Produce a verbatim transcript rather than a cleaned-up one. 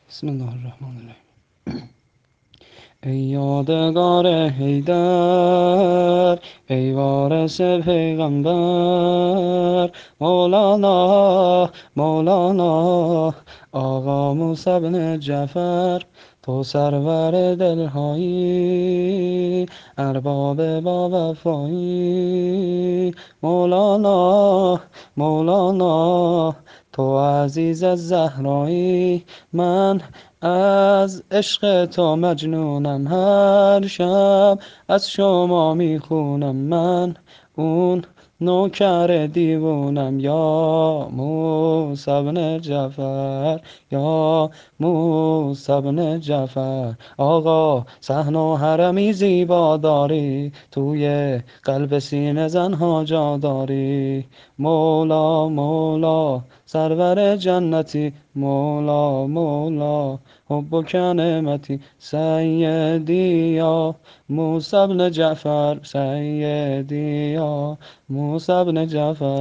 بسم الله الرحمن الرحیم. ای یادگار حیدر، ای وارث پیغمبر، مولانا مولانا آقا موسی بن جعفر، تو سرور دلهایی، ارباب با وفایی. مولانا مولانا تو عزیز از زهرایی، من از عشق تو مجنونم، هر شب از شما میخونم، من اون نوکر دیوونم. یا موسی بن جعفر، یا موسی بن جعفر، آقا صحن و حرمی زیبا داری، توی قلب سینه زنها جا داری. مولا مولا سرور جنتی، مولا مولا حبک نعمتی، سیدی یا موسی بن جعفر، سیدی یا موسی بن جعفر.